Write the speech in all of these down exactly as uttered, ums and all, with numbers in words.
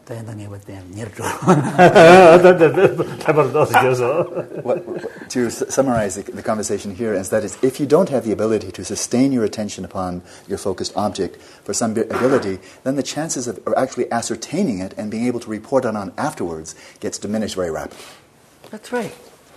What, to s- summarize the, the conversation here is that is if you don't have the ability to sustain your attention upon your focused object for some bi- ability, then the chances of actually ascertaining it and being able to report on it afterwards gets diminished very rapidly. That's right.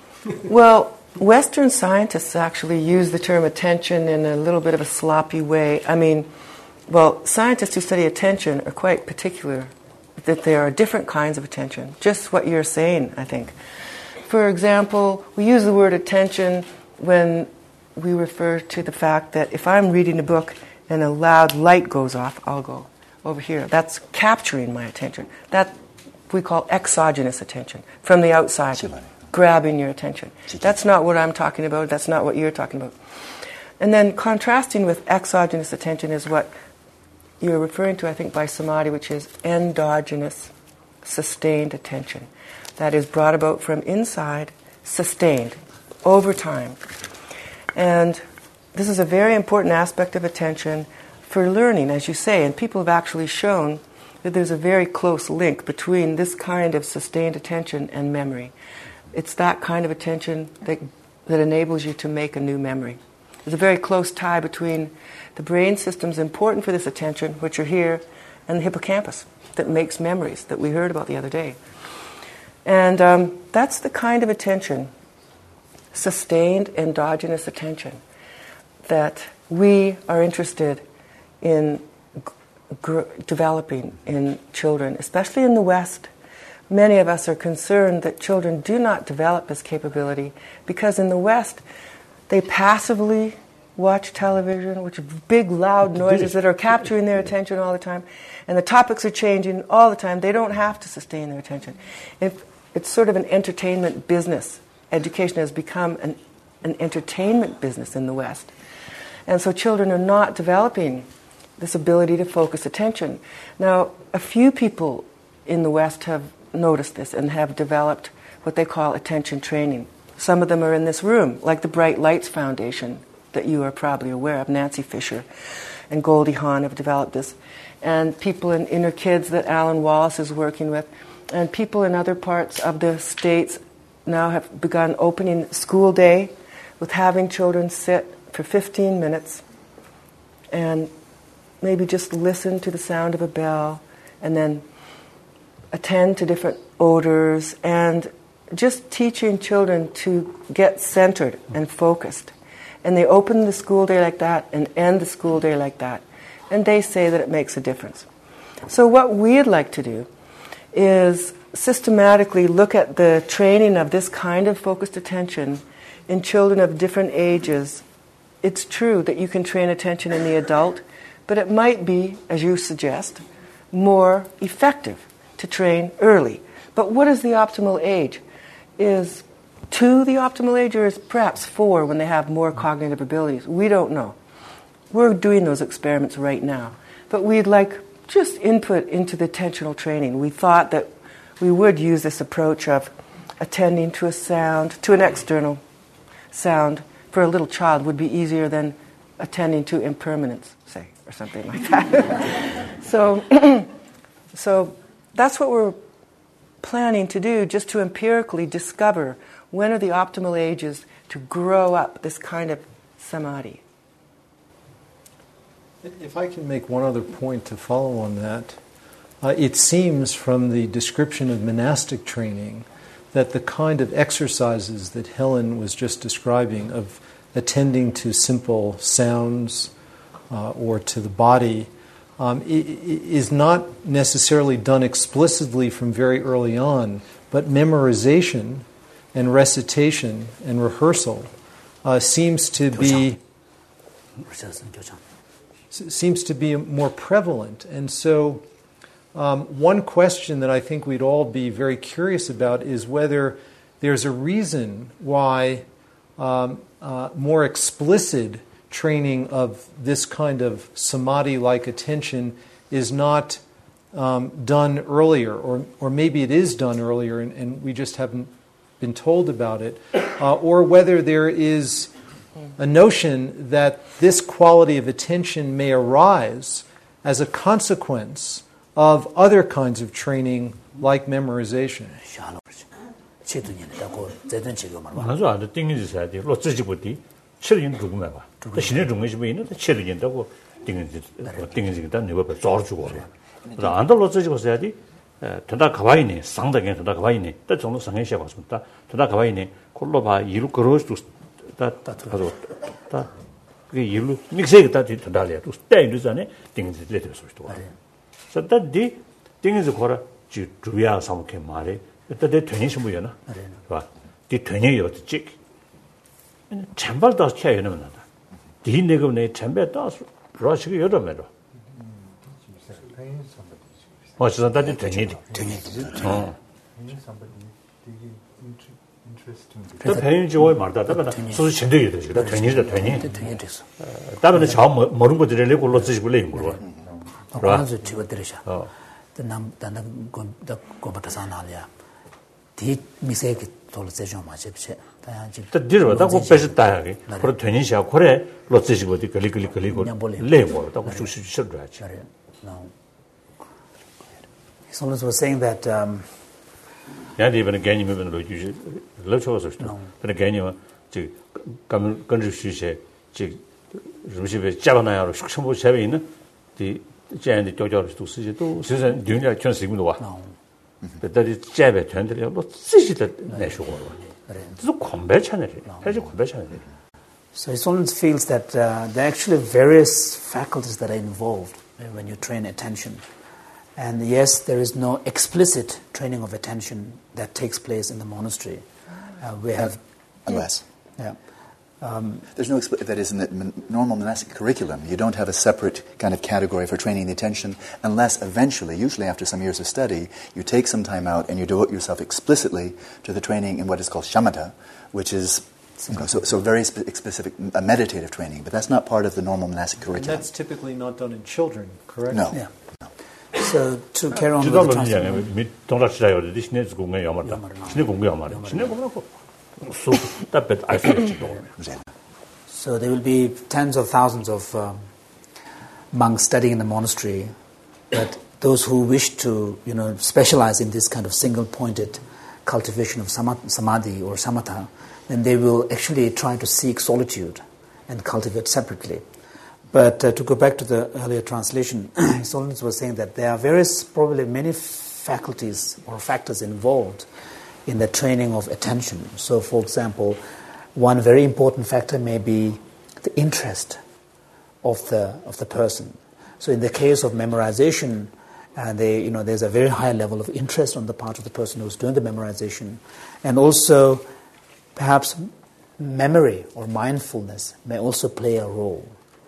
Well, Western scientists actually use the term attention in a little bit of a sloppy way. I mean, well, scientists who study attention are quite particular that there are different kinds of attention. Just what you're saying, I think. For example, we use the word attention when we refer to the fact that if I'm reading a book and a loud light goes off, I'll go over here. That's capturing my attention. That we call exogenous attention, from the outside, grabbing your attention. That's not what I'm talking about. That's not what you're talking about. And then contrasting with exogenous attention is what you're referring to, I think, by samadhi, which is endogenous, sustained attention. That is brought about from inside, sustained, over time. And this is a very important aspect of attention for learning, as you say, and people have actually shown that there's a very close link between this kind of sustained attention and memory. It's that kind of attention that, that enables you to make a new memory. There's a very close tie between the brain systems important for this attention, which are here, and the hippocampus that makes memories that we heard about the other day. And um, that's the kind of attention, sustained endogenous attention, that we are interested in gr- developing in children, especially in the West. Many of us are concerned that children do not develop this capability because in the West they passively watch television, which are big, loud noises that are capturing their attention all the time, and the topics are changing all the time. They don't have to sustain their attention. If it's sort of an entertainment business. Education has become an, an entertainment business in the West. And so children are not developing this ability to focus attention. Now, a few people in the West have noticed this and have developed what they call attention training. Some of them are in this room, like the Bright Lights Foundation, that you are probably aware of. Nancy Fisher and Goldie Hawn have developed this. And people in Inner Kids that Alan Wallace is working with. And people in other parts of the States now have begun opening school day with having children sit for fifteen minutes and maybe just listen to the sound of a bell and then attend to different odors and just teaching children to get centered and focused. And they open the school day like that and end the school day like that. And they say that it makes a difference. So what we'd like to do is systematically look at the training of this kind of focused attention in children of different ages. It's true that you can train attention in the adult, but it might be, as you suggest, more effective to train early. But what is the optimal age? Is two the optimal age, or is perhaps four when they have more cognitive abilities? We don't know. We're doing those experiments right now. But we'd like just input into the attentional training. We thought that we would use this approach of attending to a sound, to an external sound, for a little child would be easier than attending to impermanence, say, or something like that. so, so that's what we're planning to do, just to empirically discover when are the optimal ages to grow up this kind of samadhi. If I can make one other point to follow on that, uh, it seems from the description of monastic training that the kind of exercises that Helen was just describing of attending to simple sounds uh, or to the body um, is not necessarily done explicitly from very early on, but memorization and recitation and rehearsal uh, seems to be seems to be more prevalent. And so um, one question that I think we'd all be very curious about is whether there's a reason why um, uh, more explicit training of this kind of samadhi-like attention is not um, done earlier, or or maybe it is done earlier and, and we just haven't been told about it, uh, or whether there is a notion that this quality of attention may arise as a consequence of other kinds of training like memorization? 먼저 아주 띵이지야 돼. 로지지부디 치료인 누구만 봐. 그 신의 중에서 있는 치료인다고 띵이지 띵이지다 내가 줘 주고. 그래서 안도 로지지부서야 돼. 더다 가와이네. 상당히 더다 가와이네. 또 정도 상해 시작 왔습니다. 더다 가와이네. 콜로 봐 이루 걸어 수 다 가서 다 그 이루 믹스에 다 더다래. 또 때인도 전에 띵이지 레드 소리도 와. 그래서 다디 띵이지 거라 주 주야 사무케 말에 그때 되니 신부였나? 봐. 디 되니 어떻지? 참발 다 쳐야 되는 거다. 디 내가 내 참배 다 러시가 여러 매로. 어, 진짜 다 되니. 되니. 어. 또 되니 저거 말다. 다 소수 신대게 되지. 다 되니다 되니. 되니 됐어. 다음에 저 모르는 것들을 내고 올라지지 볼래 이거. 그러나 저 집어 들으셔. 어. 남 단단 고다 고바타사 나려. 디 미세게 돌세죠 맞지? 다야지. 또 뒤로 다 고배스 따야게. 그래 되니 시야 그래 로지지고 디 걸리 걸리 걸리고 레고 다 고수수 싫어하지. No. Someone was saying that um yeah, even again you moving lo you lo cho so sto. But again you 지 감 건주 시세 지 rum시베 잡아나야로 숙성부 샵에 있는 디 제한이 도저도 쓰지도 세상 dünya 전 세금도 와. 배터리 잽에 전들이 뭐 쓰지도 내시고. 그래. 또 컴배 채널이. 사실 컴배 채널이. So someone feels that uh, there are actually various faculties that are involved when you train attention. And yes, there is no explicit training of attention that takes place in the monastery. Uh, we have... Unless. Yeah. Um, There's no expl- that is in the normal monastic curriculum. You don't have a separate kind of category for training the attention unless eventually, usually after some years of study, you take some time out and you devote yourself explicitly to the training in what is called shamatha, which is you know, so, so very spe- specific uh, meditative training. But that's not part of the normal monastic curriculum. And that's typically not done in children, correct? No. Yeah. So to carry on with the translation. So there will be tens of thousands of um, monks studying in the monastery, but those who wish to, you know, specialize in this kind of single-pointed cultivation of samadhi or samatha, then they will actually try to seek solitude and cultivate separately. But uh, to go back to the earlier translation, His Holiness was saying that there are various, probably many faculties or factors involved in the training of attention. So, for example, one very important factor may be the interest of the of the person. So, in the case of memorization, uh, they, you know, there's a very high level of interest on the part of the person who's doing the memorization, and also perhaps memory or mindfulness may also play a role.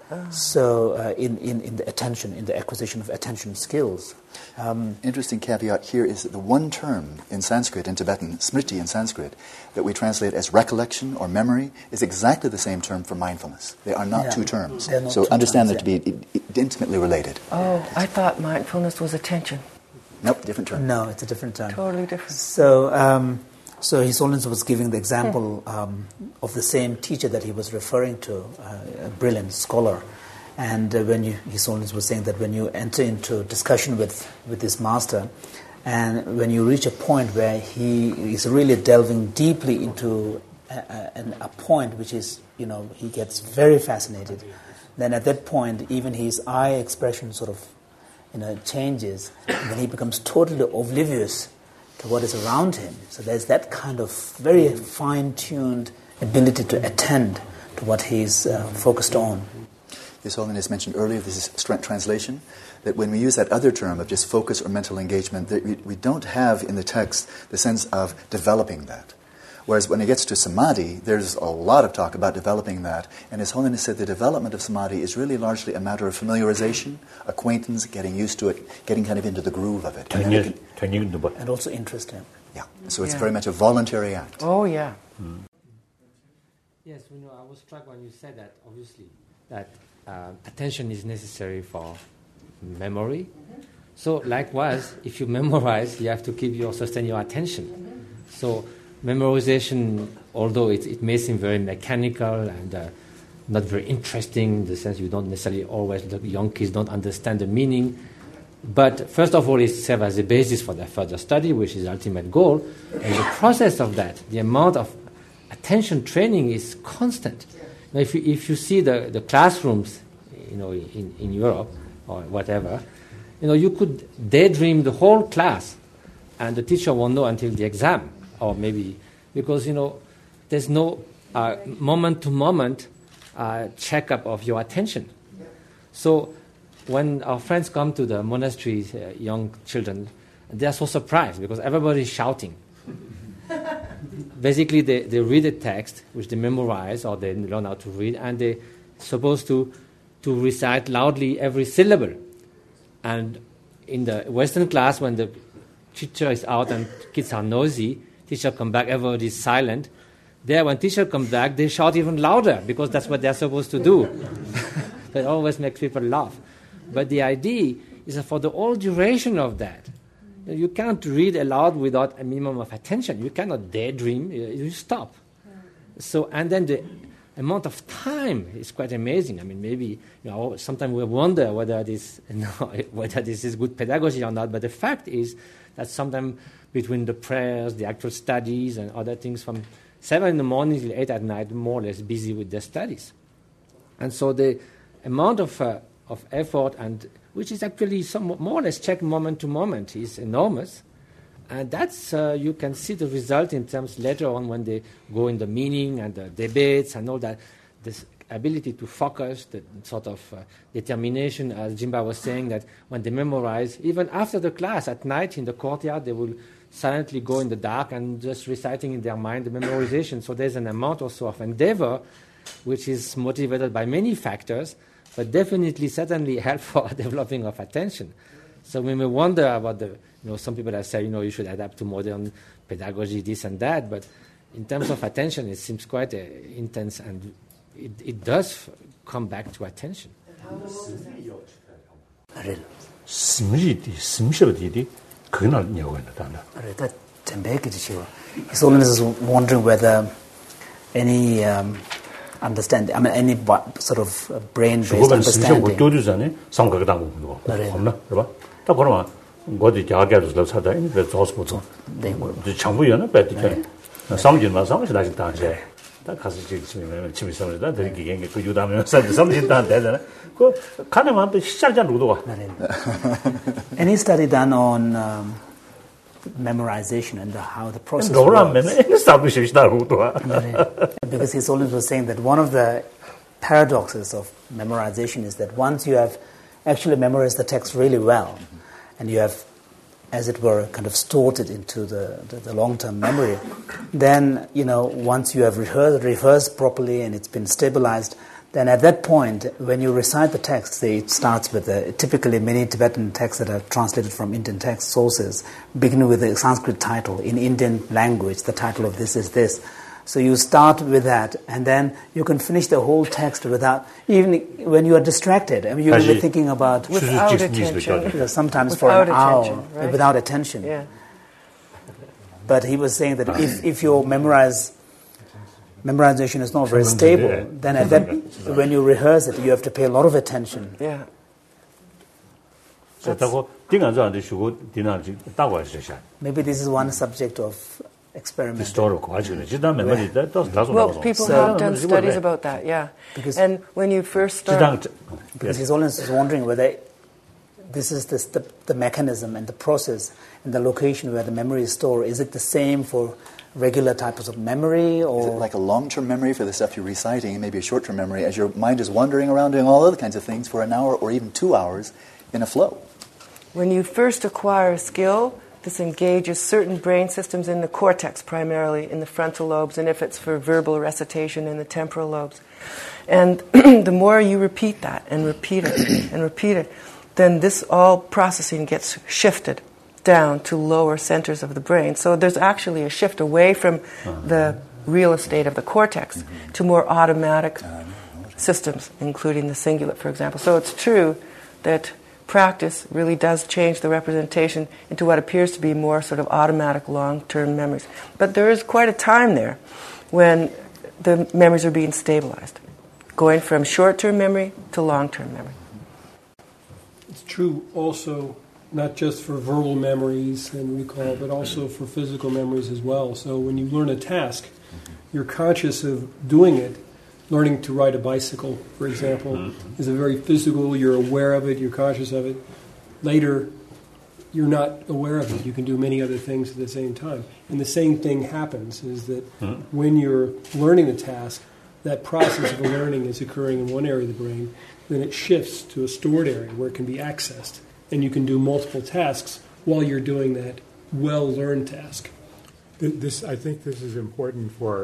So, uh, in, in, in the attention, in the acquisition of attention skills. Um, Interesting caveat here is that the one term in Sanskrit, in Tibetan, smriti in Sanskrit, that we translate as recollection or memory is exactly the same term for mindfulness. They are not yeah, two terms. not So two understand terms, them to be intimately related. Oh, I thought mindfulness was attention. Nope, different term. No, it's a different term. Totally different. So, um, so His Holiness was giving the example um, of the same teacher that he was referring to, uh, a brilliant scholar. And uh, when you, His Holiness was saying that when you enter into discussion with, with this master, and when you reach a point where he is really delving deeply into a, a, a point which is, you know, he gets very fascinated, then at that point, even his eye expression sort of, you know, changes, and then he becomes totally oblivious to what is around him. So there's that kind of very fine-tuned ability to attend to what he's uh, focused on. His Holiness mentioned earlier, this is strength translation, that when we use that other term of just focus or mental engagement, that we, we don't have in the text the sense of developing that. Whereas when it gets to samadhi, there's a lot of talk about developing that. And His Holiness said the development of samadhi is really largely a matter of familiarization, acquaintance, getting used to it, getting kind of into the groove of it. And, it can, and also interest in. Yeah, so it's yeah. very much a voluntary act. Oh, yeah. Mm. Yes, you know, I was struck when you said that, obviously, that uh, attention is necessary for memory. So likewise, if you memorize, you have to keep your sustain your attention. So memorization, although it, it may seem very mechanical and uh, not very interesting in the sense you don't necessarily always, the young kids don't understand the meaning, But first of all, it serves as a basis for their further study, which is the ultimate goal. And the process of that, the amount of attention training is constant. Now, if you, if you see the, the classrooms, you know, in, in Europe or whatever, you know, you could daydream the whole class, and the teacher won't know until the exam, or maybe because, you know, there's no uh, moment-to-moment uh, checkup of your attention. So when our friends come to the monastery, uh, young children, they are so surprised because everybody is shouting. Basically, they, they read a text, which they memorize, or they learn how to read, and they're supposed to, to recite loudly every syllable. And in the Western class, when the teacher is out and kids are noisy, teacher come back, everybody is silent. There, when teacher comes back, they shout even louder because that's what they're supposed to do. That always makes people laugh. But the idea is that for the whole duration of that, you can't read aloud without a minimum of attention. You cannot daydream. You stop. So, and then the amount of time is quite amazing. I mean, maybe, you know, sometimes we wonder whether this, you know, whether this is good pedagogy or not. But the fact is that sometimes between the prayers, the actual studies, and other things, from seven in the morning till eight at night, more or less busy with their studies. And so the amount of uh, of effort, and which is actually some more or less checked moment to moment, is enormous. And that's, uh, you can see the result in terms later on when they go in the meaning and the debates and all that, this ability to focus, the sort of uh, determination, as Jimba was saying, that when they memorize, even after the class, at night in the courtyard, they will silently go in the dark and just reciting in their mind the memorization. So there's an amount also of endeavor, which is motivated by many factors, but definitely, certainly help for developing of attention. So we may wonder about the, you know, some people that say, you know, you should adapt to modern pedagogy, this and that, but in terms of attention, it seems quite uh, intense, and it, it does f- come back to attention. His Holiness is wondering whether any um, understanding, I mean, any sort of brain-based understanding. Any study done on um, memorization and the, how the process works? Because His Holiness was saying that one of the paradoxes of memorization is that once you have actually memorized the text really well, and you have, as it were, kind of stored it into the, the, the long-term memory, then, you know, once you have rehearsed, rehearsed properly and it's been stabilized, then at that point, when you recite the text, say it starts with the, typically many Tibetan texts that are translated from Indian text sources, beginning with the Sanskrit title. In Indian language, the title of this is this. So you start with that, and then you can finish the whole text without, even when you are distracted. I mean, you will be thinking about... Without attention. You know, sometimes without for an hour, right? without attention. Yeah. But he was saying that if, if you memorize... memorization is not very stable, then at that, when you rehearse it, you have to pay a lot of attention. Yeah. Maybe this is one subject of experiment. Well, people So- have done studies about that, yeah. Because- and when you first start... Because His Holiness is wondering whether this is this, the, the mechanism and the process and the location where the memory is stored. Is it the same for regular types of memory, or Is it like a long-term memory for the stuff you're reciting, and maybe a short-term memory as your mind is wandering around doing all other kinds of things for an hour or even two hours in a flow? When you first acquire a skill, this engages certain brain systems in the cortex, primarily in the frontal lobes, and if it's for verbal recitation, in the temporal lobes. And the more you repeat that and repeat it and repeat it, then this all processing gets shifted down to lower centers of the brain. So there's actually a shift away from the real estate of the cortex mm-hmm. to more automatic systems, including the cingulate, for example. So it's true that practice really does change the representation into what appears to be more sort of automatic long-term memories. But there is quite a time there when the memories are being stabilized, going from short-term memory to long-term memory. It's true also not just for verbal memories and recall, but also for physical memories as well. So when you learn a task, you're conscious of doing it. Learning to ride a bicycle, for example, mm-hmm. is a very physical, you're aware of it, you're conscious of it. Later, you're not aware of it. You can do many other things at the same time. And the same thing happens, is that mm-hmm. when you're learning a task, that process of learning is occurring in one area of the brain, then it shifts to a stored area where it can be accessed. And you can do multiple tasks while you're doing that well-learned task. This, I think this is important for...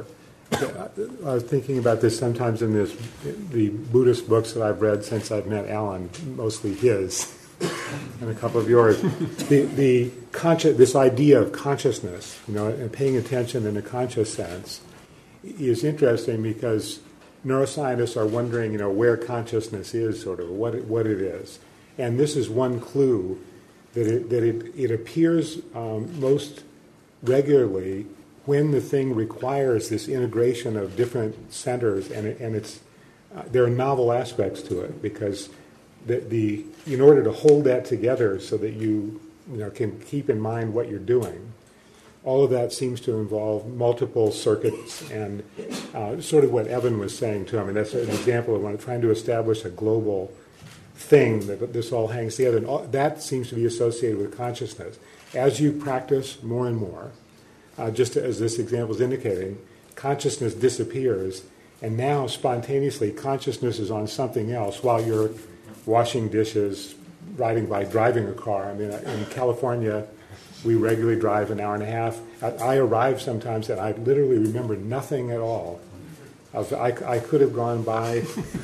I was thinking about this sometimes in this, the Buddhist books that I've read since I've met Alan, mostly his, and a couple of yours. The the conscious, this idea of consciousness, you know, and paying attention in a conscious sense, is interesting because neuroscientists are wondering, you know, where consciousness is, sort of what it, what it is, and this is one clue that it that it it appears um, most regularly when the thing requires this integration of different centers, and it, and it's uh, there are novel aspects to it because the, the in order to hold that together so that you you know can keep in mind what you're doing, all of that seems to involve multiple circuits and uh, sort of what Evan was saying too. I mean that's an example of one trying to establish a global thing that this all hangs together, and all, that seems to be associated with consciousness. As you practice more and more. Uh, just as this example is indicating, consciousness disappears, and now spontaneously consciousness is on something else while you're washing dishes, riding by, driving a car. I mean, in California, we regularly drive an hour and a half. I, I arrive sometimes and I literally remember nothing at all. I, was, I, I could have gone by,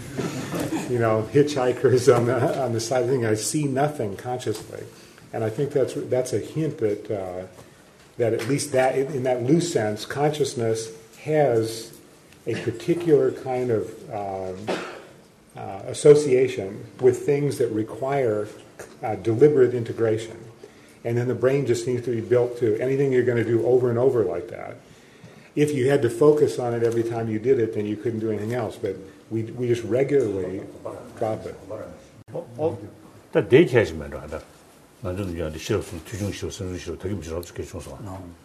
you know, hitchhikers on the on the side of the thing. I see nothing consciously, and I think that's that's a hint that. Uh, that at least that, in that loose sense, consciousness has a particular kind of um, uh, association with things that require uh, deliberate integration. And then the brain just seems to be built to anything you're going to do over and over like that. If you had to focus on it every time you did it, then you couldn't do anything else. But we we just regularly drop it. That day 완전 이제 실업성, 투중실업, 선중실업 되게 무시럽게 중소한.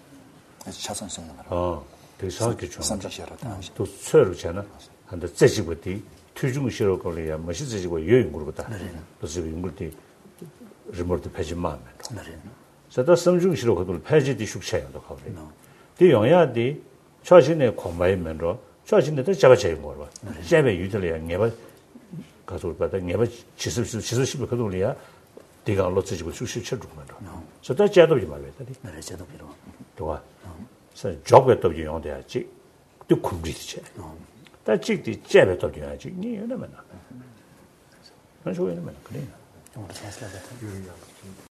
차선성 말아. 어, 되게 사게 중. 또 서로 전에 한데 제지부터 투중실업 걸려야 멋이 제지고 여행 그러거든. 그래서 연구때 리모트 페이지 마음에. 저도 선중실업 그들 페이지디 숙체도 가고. 이 영야디 최신의 공부하면서 최신의 잡아 제일 거. 잡아 유들이야. 내가 가서 받아 내가 지수 지수십 그들이야. 네가 로지고 수시 쳐주면서. 저도 제도 좀 말해. 네, 제도 필요. 또 서 잡에도 이용돼야지. 또 컴플리트. 다 찍디 제베도 돼야지. 니 이러면. 그래서 왜 이러면 그래.